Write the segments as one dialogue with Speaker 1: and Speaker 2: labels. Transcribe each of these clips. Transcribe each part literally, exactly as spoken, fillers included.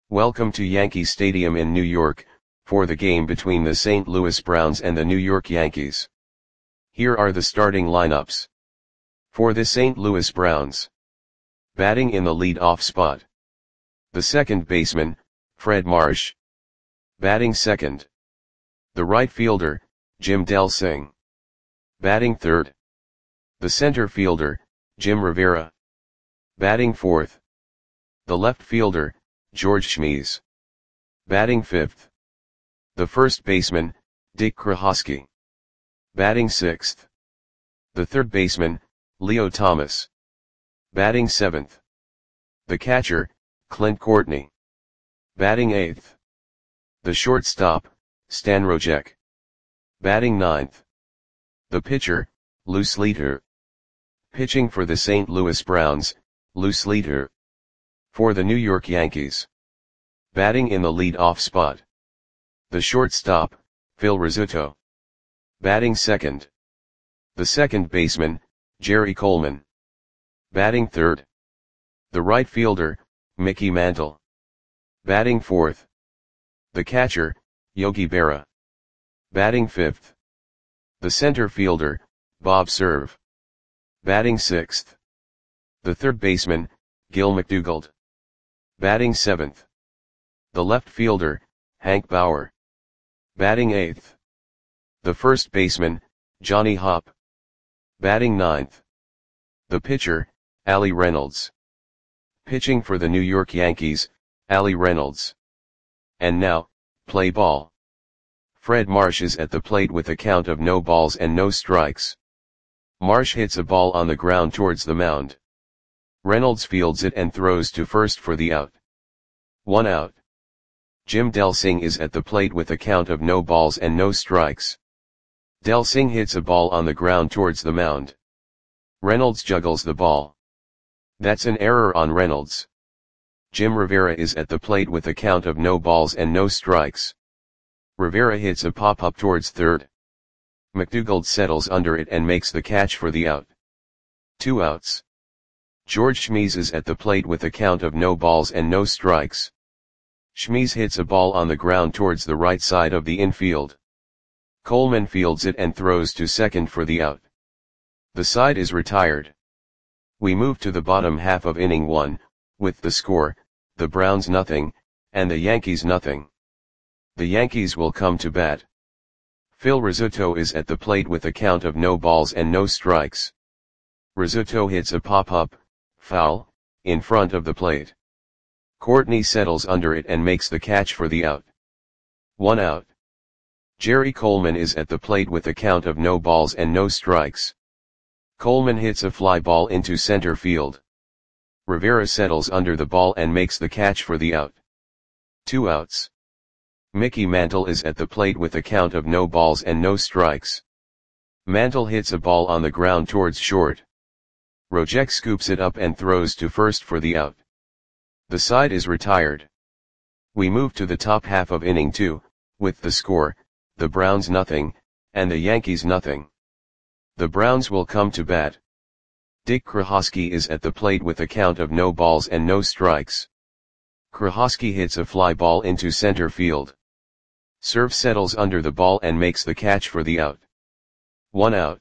Speaker 1: Welcome to Yankee Stadium in New York, for the game between the Saint Louis Browns and the New York Yankees. Here are the starting lineups. For the Saint Louis Browns. Batting in the lead-off spot. The second baseman, Fred Marsh. Batting second. The right fielder, Jim Delsing. Batting third. The center fielder, Jim Rivera. Batting fourth. The left fielder, George Schmies. Batting fifth. The first baseman, Dick Krohosky. Batting sixth. The third baseman, Leo Thomas. Batting seventh. The catcher, Clint Courtney. Batting eighth. The shortstop, Stan Rojek. Batting ninth. The pitcher, Lou Sleeter. Pitching for the Saint Louis Browns, Lou Sleeter. For the New York Yankees. Batting in the lead-off spot. The shortstop, Phil Rizzuto. Batting second. The second baseman, Jerry Coleman. Batting third. The right fielder, Mickey Mantle. Batting fourth. The catcher, Yogi Berra. Batting fifth. The center fielder, Bob Cerv. Batting sixth. The third baseman, Gil McDougald. Batting seventh. The left fielder, Hank Bauer. Batting eighth. The first baseman, Johnny Hopp. Batting ninth. The pitcher, Allie Reynolds. Pitching for the New York Yankees, Allie Reynolds. And now, play ball. Fred Marsh is at the plate with a count of no balls and no strikes. Marsh hits a ball on the ground towards the mound. Reynolds fields it and throws to first for the out. One out. Jim Delsing is at the plate with a count of no balls and no strikes. Delsing hits a ball on the ground towards the mound. Reynolds juggles the ball. That's an error on Reynolds. Jim Rivera is at the plate with a count of no balls and no strikes. Rivera hits a pop-up towards third. McDougald settles under it and makes the catch for the out. Two outs. George Schmies is at the plate with a count of no balls and no strikes. Schmies hits a ball on the ground towards the right side of the infield. Coleman fields it and throws to second for the out. The side is retired. We move to the bottom half of inning one, with the score, the Browns nothing, and the Yankees nothing. The Yankees will come to bat. Phil Rizzuto is at the plate with a count of no balls and no strikes. Rizzuto hits a pop-up, foul, in front of the plate. Courtney settles under it and makes the catch for the out. One out. Jerry Coleman is at the plate with a count of no balls and no strikes. Coleman hits a fly ball into center field. Rivera settles under the ball and makes the catch for the out. Two outs. Mickey Mantle is at the plate with a count of no balls and no strikes. Mantle hits a ball on the ground towards short. Rojek scoops it up and throws to first for the out. The side is retired. We move to the top half of inning two, with the score, the Browns nothing, and the Yankees nothing. The Browns will come to bat. Dick Krohosky is at the plate with a count of no balls and no strikes. Krohosky hits a fly ball into center field. Cerv settles under the ball and makes the catch for the out. One out.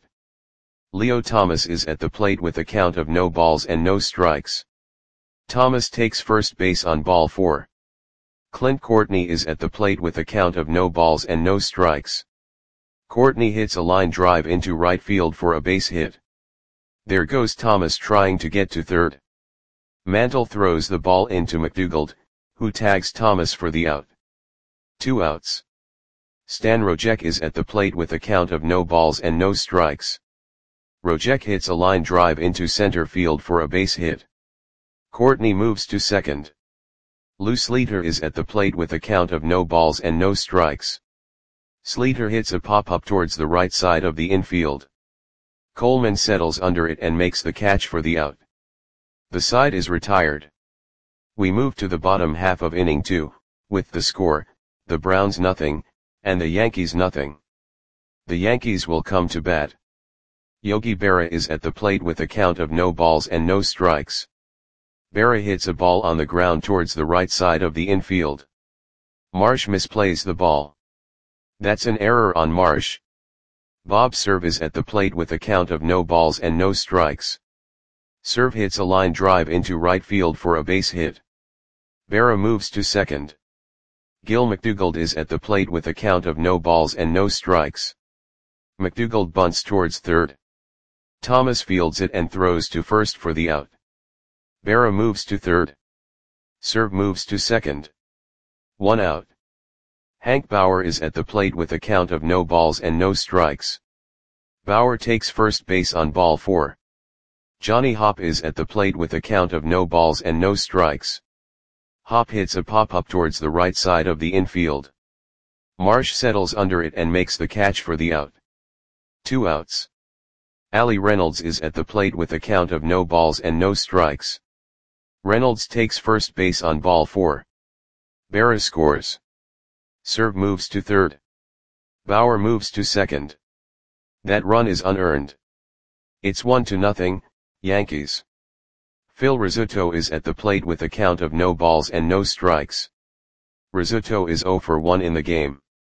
Speaker 1: Leo Thomas is at the plate with a count of no balls and no strikes. Thomas takes first base on ball four. Clint Courtney is at the plate with a count of no balls and no strikes. Courtney hits a line drive into right field for a base hit. There goes Thomas trying to get to third. Mantle throws the ball into McDougald, who tags Thomas for the out. Two outs. Stan Rojek is at the plate with a count of no balls and no strikes. Rojek hits a line drive into center field for a base hit. Courtney moves to second. Lou Sleeter is at the plate with a count of no balls and no strikes. Sleeter hits a pop-up towards the right side of the infield. Coleman settles under it and makes the catch for the out. The side is retired. We move to the bottom half of inning two, with the score, the Browns nothing, and the Yankees nothing. The Yankees will come to bat. Yogi Berra is at the plate with a count of no balls and no strikes. Berra hits a ball on the ground towards the right side of the infield. Marsh misplays the ball. That's an error on Marsh. Bob's serve is at the plate with a count of no balls and no strikes. Serve hits a line drive into right field for a base hit. Berra moves to second. Gil McDougald is at the plate with a count of no balls and no strikes. McDougald bunts towards third. Thomas fields it and throws to first for the out. Berra moves to third. Serve moves to second. One out. Hank Bauer is at the plate with a count of no balls and no strikes. Bauer takes first base on ball four. Johnny Hopp is at the plate with a count of no balls and no strikes. Hopp hits a pop-up towards the right side of the infield. Marsh settles under it and makes the catch for the out. Two outs. Ali Reynolds is at the plate with a count of no balls and no strikes. Reynolds takes first base on ball four. Berra scores. Serve moves to third. Bauer moves to second. That run is unearned. It's one to nothing, Yankees. Phil Rizzuto is at the plate with a count of no balls and no strikes. Rizzuto is zero for one in the game.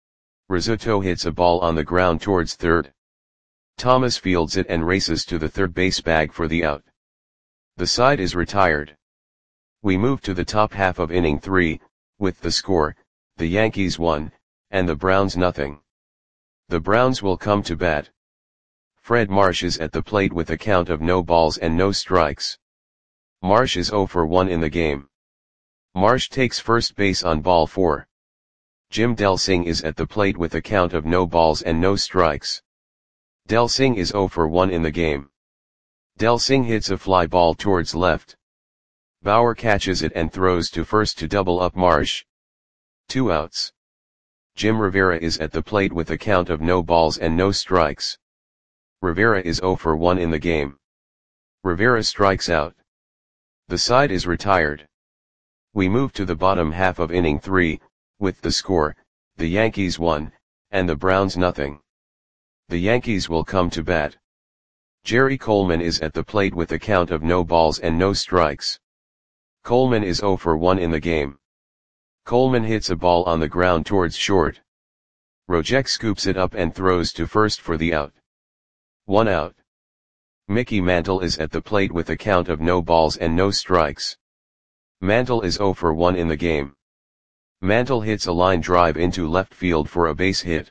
Speaker 1: Rizzuto hits a ball on the ground towards third. Thomas fields it and races to the third base bag for the out. The side is retired. We move to the top half of inning three, with the score, the Yankees one, and the Browns nothing. The Browns will come to bat. Fred Marsh is at the plate with a count of no balls and no strikes. Marsh is zero for one in the game. Marsh takes first base on ball four. Jim Delsing is at the plate with a count of no balls and no strikes. Delsing is zero for one in the game. Delsing hits a fly ball towards left. Bauer catches it and throws to first to double up Marsh. Two outs. Jim Rivera is at the plate with a count of no balls and no strikes. Rivera is zero for one in the game. Rivera strikes out. The side is retired. We move to the bottom half of inning three, with the score, the Yankees one, and the Browns nothing. The Yankees will come to bat. Jerry Coleman is at the plate with a count of no balls and no strikes. Coleman is zero for one in the game. Coleman hits a ball on the ground towards short. Rojek scoops it up and throws to first for the out. One out. Mickey Mantle is at the plate with a count of no balls and no strikes. Mantle is zero for one in the game. Mantle hits a line drive into left field for a base hit.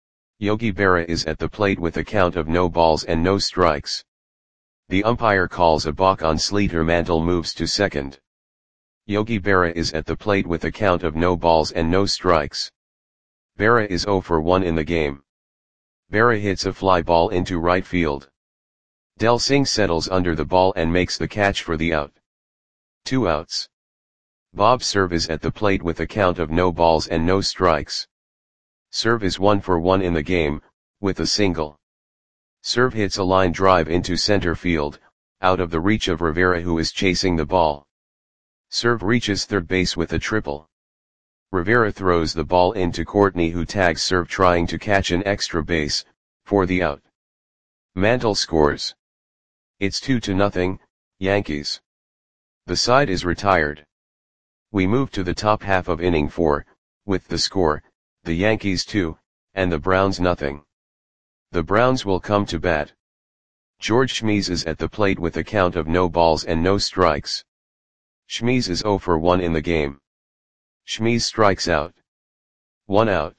Speaker 1: Yogi Berra is at the plate with a count of no balls and no strikes. The umpire calls a balk on Sleeter. Mantle moves to second. Yogi Berra is at the plate with a count of no balls and no strikes. Berra is zero for one in the game. Berra hits a fly ball into right field. Delsing settles under the ball and makes the catch for the out. Two outs. Bob Serve is at the plate with a count of no balls and no strikes. Serve is one for one in the game, with a single. Serve hits a line drive into center field, out of the reach of Rivera, who is chasing the ball. Serve reaches third base with a triple. Rivera throws the ball into Courtney, who tags Serve trying to catch an extra base, for the out. Mantle scores. It's two to nothing, Yankees. The side is retired. We move to the top half of inning four, with the score, the Yankees two, and the Browns nothing. The Browns will come to bat. George Schmies is at the plate with a count of no balls and no strikes. Schmies is zero for one in the game. Schmies strikes out. One out.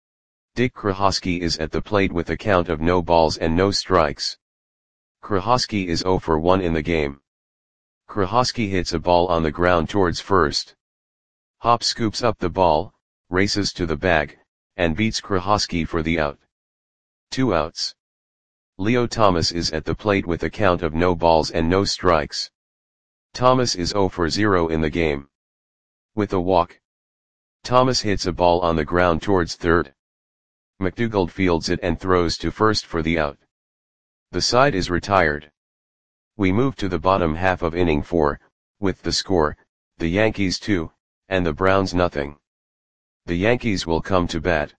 Speaker 1: Dick Krahosky is at the plate with a count of no balls and no strikes. Krahosky is zero for one in the game. Krahosky hits a ball on the ground towards first. Hopp scoops up the ball, races to the bag, and beats Krahosky for the out. Two outs. Leo Thomas is at the plate with a count of no balls and no strikes. Thomas is zero for zero in the game. With a walk. Thomas hits a ball on the ground towards third. McDougald fields it and throws to first for the out. The side is retired. We move to the bottom half of inning four, with the score, the Yankees two, and the Browns nothing. The Yankees will come to bat.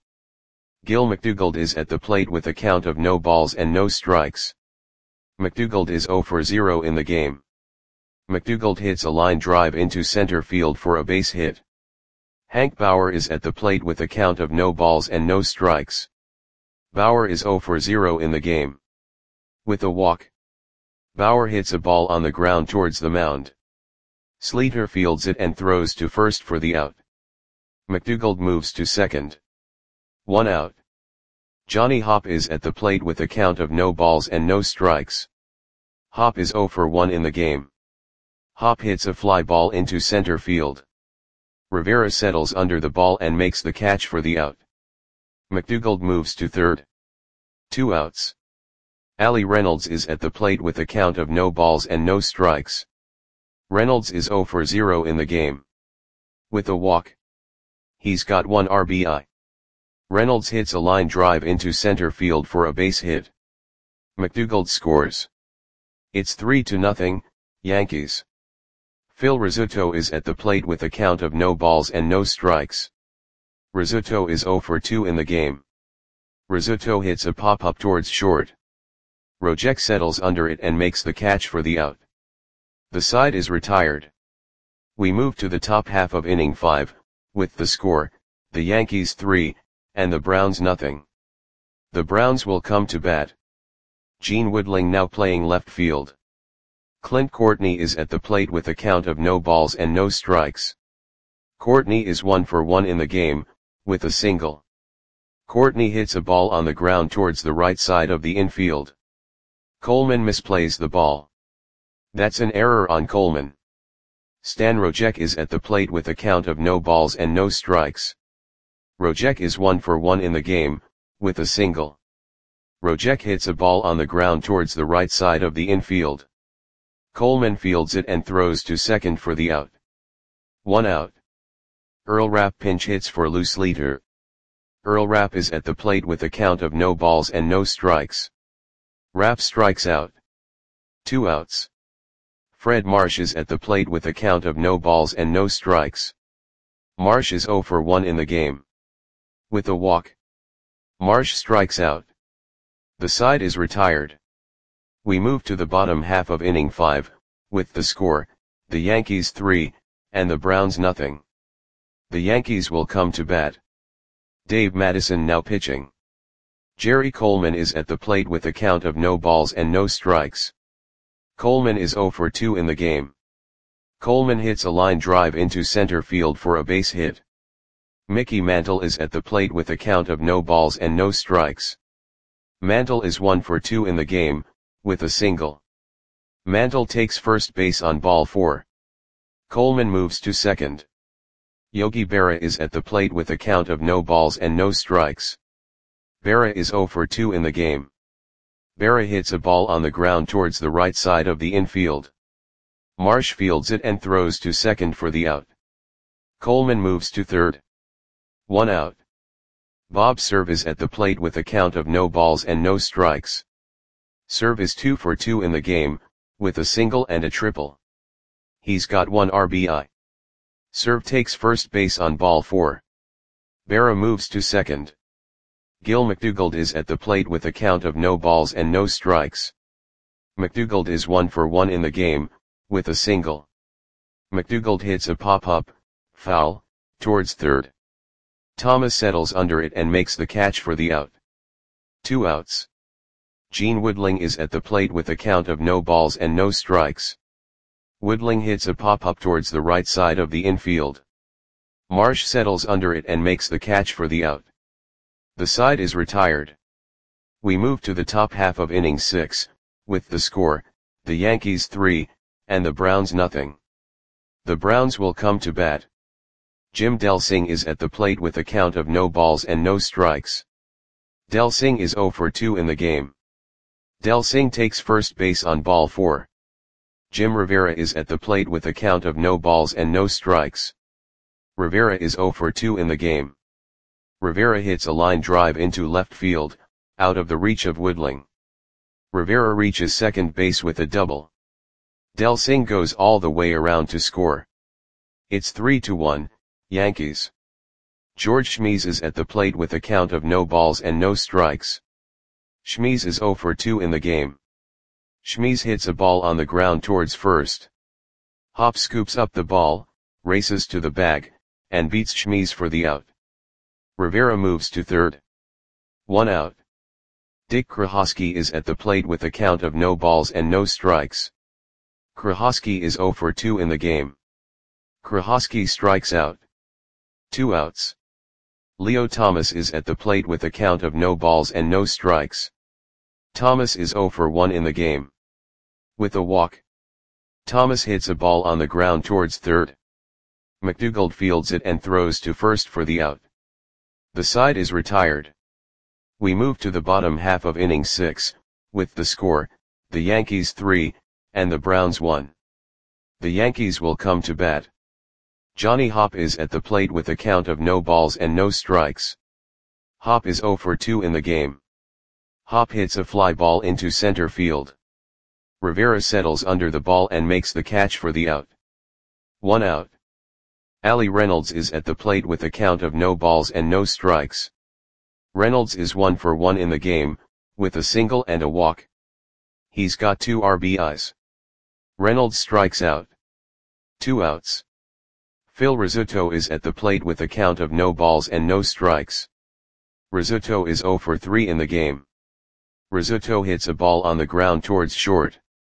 Speaker 1: Gil McDougald is at the plate with a count of no balls and no strikes. McDougald is zero for zero in the game. McDougald hits a line drive into center field for a base hit. Hank Bauer is at the plate with a count of no balls and no strikes. Bauer is zero for zero in the game. With a walk, Bauer hits a ball on the ground towards the mound. Sleeter fields it and throws to first for the out. McDougald moves to second. One out. Johnny Hopp is at the plate with a count of no balls and no strikes. Hopp is zero for one in the game. Hopp hits a fly ball into center field. Rivera settles under the ball and makes the catch for the out. McDougald moves to third. Two outs. Ali Reynolds is at the plate with a count of no balls and no strikes. Reynolds is zero for zero in the game. With a walk, he's got one R B I. Reynolds hits a line drive into center field for a base hit. McDougald scores. It's three to nothing, Yankees. Phil Rizzuto is at the plate with a count of no balls and no strikes. Rizzuto is zero for two in the game. Rizzuto hits a pop-up towards short. Rojek settles under it and makes the catch for the out. The side is retired. We move to the top half of inning five, with the score, the Yankees three, and the Browns nothing. The Browns will come to bat. Gene Woodling now playing left field. Clint Courtney is at the plate with a count of no balls and no strikes. Courtney is one for one in the game, with a single. Courtney hits a ball on the ground towards the right side of the infield. Coleman misplays the ball. That's an error on Coleman. Stan Rojek is at the plate with a count of no balls and no strikes. Rojek is one for one in the game, with a single. Rojek hits a ball on the ground towards the right side of the infield. Coleman fields it and throws to second for the out. One out. Earl Rapp pinch hits for Lou Sleeter. Earl Rapp is at the plate with a count of no balls and no strikes. Rapp strikes out. Two outs. Fred Marsh is at the plate with a count of no balls and no strikes. Marsh is zero for one in the game. With a walk, Marsh strikes out. The side is retired. We move to the bottom half of inning five, with the score, the Yankees three, and the Browns nothing. The Yankees will come to bat. Dave Madison now pitching. Jerry Coleman is at the plate with a count of no balls and no strikes. Coleman is zero for two in the game. Coleman hits a line drive into center field for a base hit. Mickey Mantle is at the plate with a count of no balls and no strikes. Mantle is one for two in the game, with a single. Mantle takes first base on ball four. Coleman moves to second. Yogi Berra is at the plate with a count of no balls and no strikes. Berra is zero for two in the game. Berra hits a ball on the ground towards the right side of the infield. Marsh fields it and throws to second for the out. Coleman moves to third. One out. Bob Cerv is at the plate with a count of no balls and no strikes. Cerv is two for two in the game, with a single and a triple. He's got one R B I. Cerv takes first base on ball four. Berra moves to second. Gil McDougald is at the plate with a count of no balls and no strikes. McDougald is one for one in the game, with a single. McDougald hits a pop-up, foul, towards third. Thomas settles under it and makes the catch for the out. Two outs. Gene Woodling is at the plate with a count of no balls and no strikes. Woodling hits a pop-up towards the right side of the infield. Marsh settles under it and makes the catch for the out. The side is retired. We move to the top half of inning six, with the score, the Yankees three, and the Browns nothing. The Browns will come to bat. Jim Delsing is at the plate with a count of no balls and no strikes. Delsing is zero for two in the game. Delsing takes first base on ball four. Jim Rivera is at the plate with a count of no balls and no strikes. Rivera is zero for two in the game. Rivera hits a line drive into left field, out of the reach of Woodling. Rivera reaches second base with a double. Delsing goes all the way around to score. It's three to one, Yankees. George Schmies is at the plate with a count of no balls and no strikes. Schmies is zero for two in the game. Schmies hits a ball on the ground towards first. Hop scoops up the ball, races to the bag, and beats Schmies for the out. Rivera moves to third. One out. Dick Krahosky is at the plate with a count of no balls and no strikes. Krahosky is zero for two in the game. Krahosky strikes out. Two outs. Leo Thomas is at the plate with a count of no balls and no strikes. Thomas is zero for one in the game. With a walk, Thomas hits a ball on the ground towards third. McDougald fields it and throws to first for the out. The side is retired. We move to the bottom half of inning six, with the score, the Yankees three, and the Browns one. The Yankees will come to bat. Johnny Hop is at the plate with a count of no balls and no strikes. Hop is zero for two in the game. Hop hits a fly ball into center field. Rivera settles under the ball and makes the catch for the out. One out. Ali Reynolds is at the plate with a count of no balls and no strikes. Reynolds is one for one in the game, with a single and a walk. He's got two R B Is. Reynolds strikes out. Two outs. Phil Rizzuto is at the plate with a count of no balls and no strikes. Rizzuto is zero for three in the game. Rizzuto hits a ball on the ground towards short.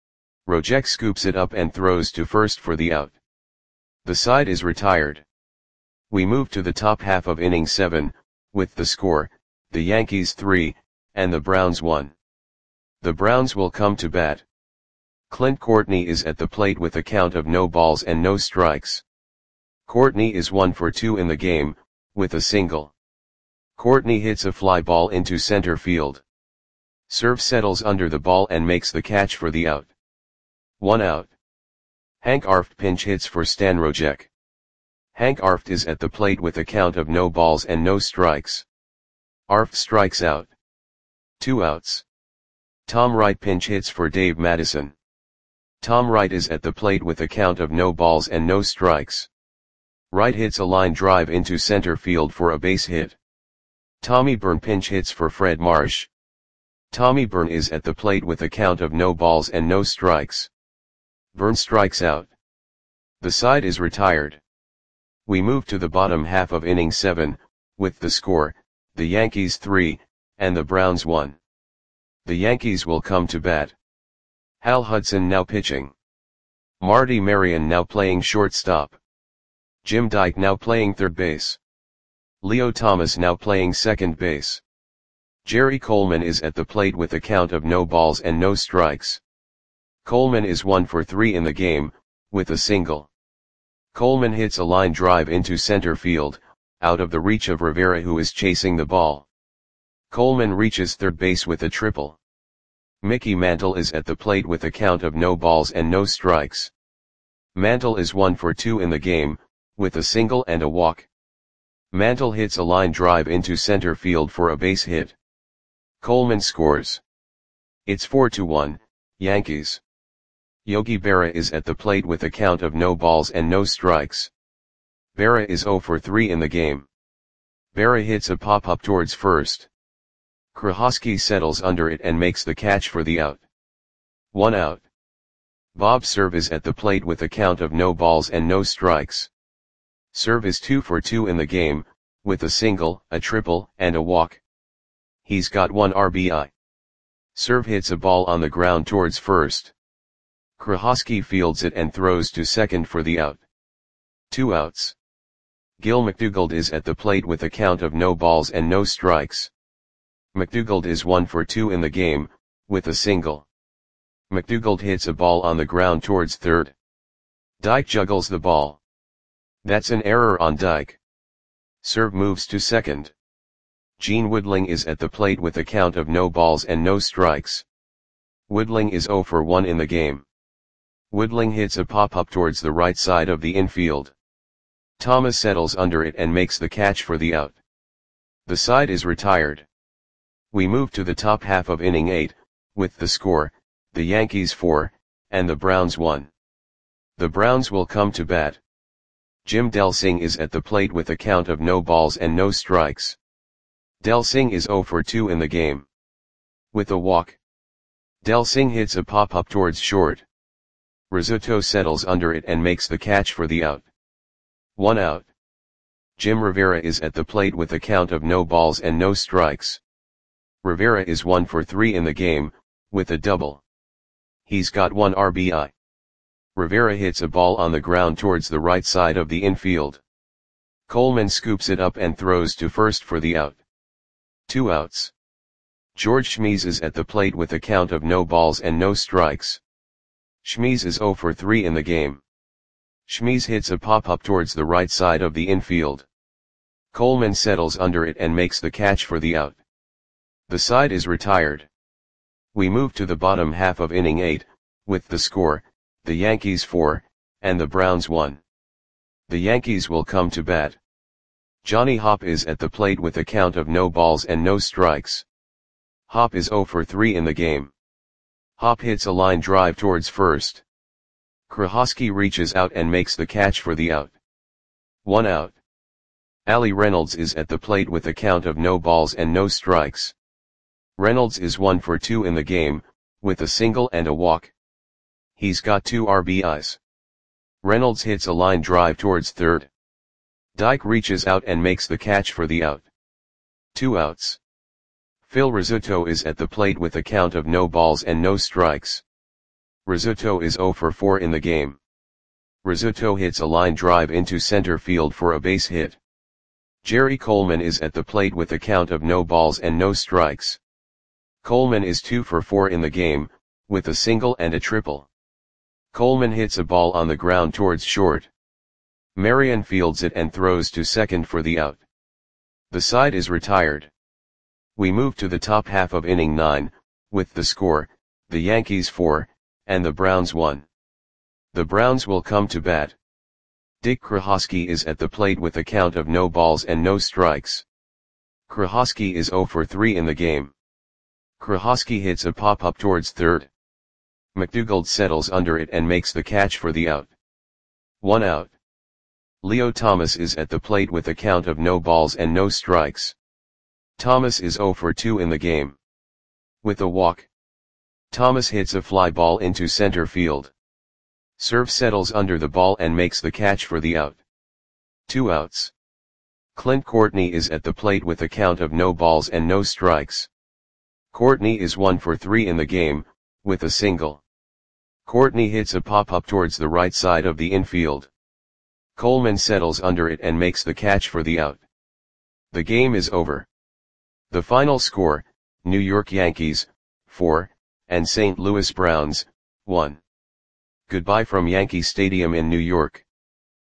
Speaker 1: Rojek scoops it up and throws to first for the out. The side is retired. We move to the top half of inning seven, with the score, the Yankees three, and the Browns one. The Browns will come to bat. Clint Courtney is at the plate with a count of no balls and no strikes. Courtney is one for two in the game, with a single. Courtney hits a fly ball into center field. Serve settles under the ball and makes the catch for the out. One out. Hank Arft pinch hits for Stan Rojek. Hank Arft is at the plate with a count of no balls and no strikes. Arft strikes out. Two outs. Tom Wright pinch hits for Dave Madison. Tom Wright is at the plate with a count of no balls and no strikes. Wright hits a line drive into center field for a base hit. Tommy Byrne pinch hits for Fred Marsh. Tommy Byrne is at the plate with a count of no balls and no strikes. Byrne strikes out. The side is retired. We move to the bottom half of inning seven, with the score, the Yankees three, and the Browns one. The Yankees will come to bat. Hal Hudson now pitching. Marty Marion now playing shortstop. Jim Dyke now playing third base. Leo Thomas now playing second base. Jerry Coleman is at the plate with a count of no balls and no strikes. Coleman is one for three in the game, with a single. Coleman hits a line drive into center field, out of the reach of Rivera who is chasing the ball. Coleman reaches third base with a triple. Mickey Mantle is at the plate with a count of no balls and no strikes. Mantle is one for two in the game, with a single and a walk. Mantle hits a line drive into center field for a base hit. Coleman scores. It's four to one, Yankees. Yogi Berra is at the plate with a count of no balls and no strikes. Berra is zero for three in the game. Berra hits a pop-up towards first. Krahosky settles under it and makes the catch for the out. One out. Bob Serve is at the plate with a count of no balls and no strikes. Serve is two for two in the game, with a single, a triple, and a walk. He's got one R B I. Serve hits a ball on the ground towards first. Krahosky fields it and throws to second for the out. Two outs. Gil McDougald is at the plate with a count of no balls and no strikes. McDougald is one for two in the game, with a single. McDougald hits a ball on the ground towards third. Dyke juggles the ball. That's an error on Dyke. Serve moves to second. Gene Woodling is at the plate with a count of no balls and no strikes. Woodling is zero for one in the game. Woodling hits a pop-up towards the right side of the infield. Thomas settles under it and makes the catch for the out. The side is retired. We move to the top half of inning eight, with the score, the Yankees four, and the Browns one. The Browns will come to bat. Jim Delsing is at the plate with a count of no balls and no strikes. Delsing is zero for two in the game. With a walk, Delsing hits a pop-up towards short. Rizzuto settles under it and makes the catch for the out. One out. Jim Rivera is at the plate with a count of no balls and no strikes. Rivera is one for three in the game, with a double. He's got one R B I. Rivera hits a ball on the ground towards the right side of the infield. Coleman scoops it up and throws to first for the out. Two outs. George Schmies is at the plate with a count of no balls and no strikes. Schmies is zero for three in the game. Schmies hits a pop-up towards the right side of the infield. Coleman settles under it and makes the catch for the out. The side is retired. We move to the bottom half of inning eight, with the score, the Yankees four, and the Browns one. The Yankees will come to bat. Johnny Hopp is at the plate with a count of no balls and no strikes. Hopp is zero for three in the game. Hopp hits a line drive towards first. Krahosky reaches out and makes the catch for the out. One out. Ali Reynolds is at the plate with a count of no balls and no strikes. Reynolds is one for two in the game, with a single and a walk. He's got two R B Is. Reynolds hits a line drive towards third. Dyke reaches out and makes the catch for the out. Two outs. Phil Rizzuto is at the plate with a count of no balls and no strikes. Rizzuto is zero for four in the game. Rizzuto hits a line drive into center field for a base hit. Jerry Coleman is at the plate with a count of no balls and no strikes. Coleman is two for four in the game, with a single and a triple. Coleman hits a ball on the ground towards short. Marion fields it and throws to second for the out. The side is retired. We move to the top half of inning nine, with the score, the Yankees four, and the Browns one. The Browns will come to bat. Dick Krahosky is at the plate with a count of no balls and no strikes. Krahosky is zero for three in the game. Krahosky hits a pop-up towards third. McDougald settles under it and makes the catch for the out. One out. Leo Thomas is at the plate with a count of no balls and no strikes. Thomas is zero for two in the game. With a walk. Thomas hits a fly ball into center field. Serve settles under the ball and makes the catch for the out. Two outs. Clint Courtney is at the plate with a count of no balls and no strikes. Courtney is one for three in the game, with a single. Courtney hits a pop-up towards the right side of the infield. Coleman settles under it and makes the catch for the out. The game is over. The final score, New York Yankees, four, and Saint Louis Browns, one. Goodbye from Yankee Stadium in New York.